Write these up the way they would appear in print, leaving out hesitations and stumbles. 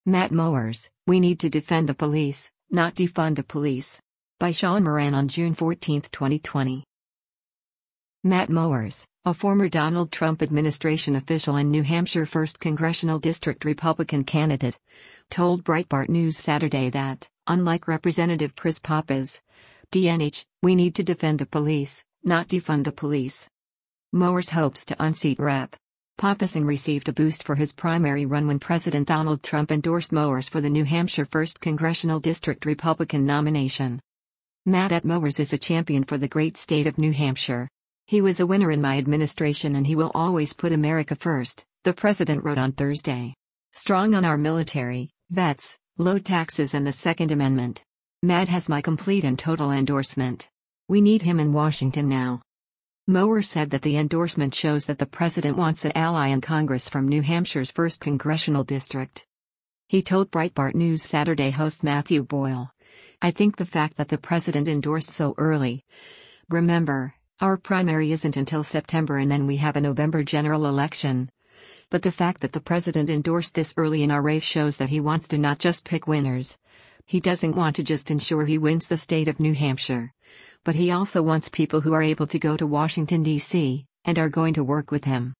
Matt Mowers, We Need to Defend the Police, Not Defund the Police. By Sean Moran on June 14, 2020. Matt Mowers, a former Donald Trump administration official and New Hampshire 1st Congressional District Republican candidate, told Breitbart News Saturday that, unlike Representative Chris Pappas, DNH, we need to defend the police, not defund the police. Mowers hopes to unseat Rep. Pappas received a boost for his primary run when President Donald Trump endorsed Mowers for the New Hampshire 1st Congressional District Republican nomination. Matt Mowers is a champion for the great state of New Hampshire. He was a winner in my administration and he will always put America first, the president wrote on Thursday. Strong on our military, vets, low taxes and the Second Amendment. Matt has my complete and total endorsement. We need him in Washington now. Mowers said that the endorsement shows that the president wants an ally in Congress from New Hampshire's 1st Congressional District. He told Breitbart News Saturday host Matthew Boyle, I think the fact that the president endorsed so early. Remember, our primary isn't until September and then we have a November general election. But the fact that the president endorsed this early in our race shows that he wants to not just pick winners. He doesn't want to just ensure he wins the state of New Hampshire. But he also wants people who are able to go to Washington, D.C., and are going to work with him.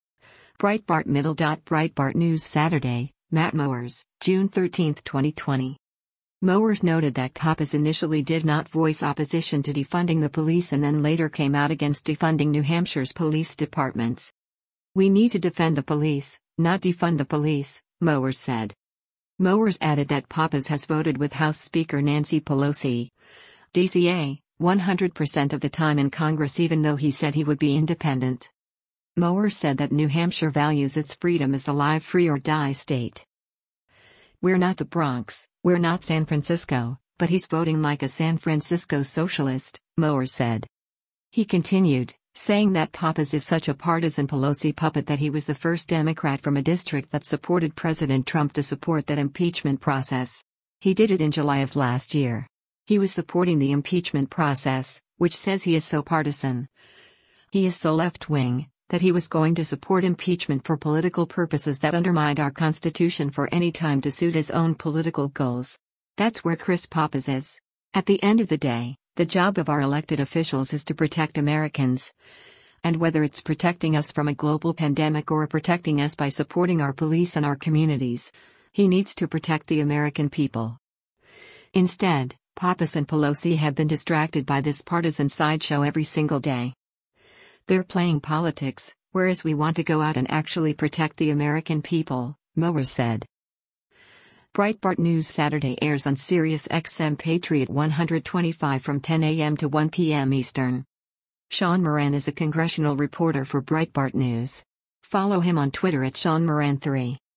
Breitbart News Saturday, Matt Mowers, June 13, 2020. Mowers noted that Pappas initially did not voice opposition to defunding the police and then later came out against defunding New Hampshire's police departments. We need to defend the police, not defund the police, Mowers said. Mowers added that Pappas has voted with House Speaker Nancy Pelosi, DCA, 100% of the time in Congress even though he said he would be independent. Mowers said that New Hampshire values its freedom as the live free or die state. We're not the Bronx, we're not San Francisco, but he's voting like a San Francisco socialist, Mowers said. He continued, saying that Pappas is such a partisan Pelosi puppet that he was the first Democrat from a district that supported President Trump to support that impeachment process. He did it in July of last year. He was supporting the impeachment process, which says he is so partisan. He is so left-wing, that he was going to support impeachment for political purposes that undermined our Constitution for any time to suit his own political goals. That's where Chris Pappas is. At the end of the day, the job of our elected officials is to protect Americans. And whether it's protecting us from a global pandemic or protecting us by supporting our police and our communities, he needs to protect the American people. Instead, Pappas and Pelosi have been distracted by this partisan sideshow every single day. They're playing politics, whereas we want to go out and actually protect the American people, Mowers said. Breitbart News Saturday airs on Sirius XM Patriot 125 from 10 a.m. to 1 p.m. Eastern. Sean Moran is a congressional reporter for Breitbart News. Follow him on Twitter at SeanMoran3.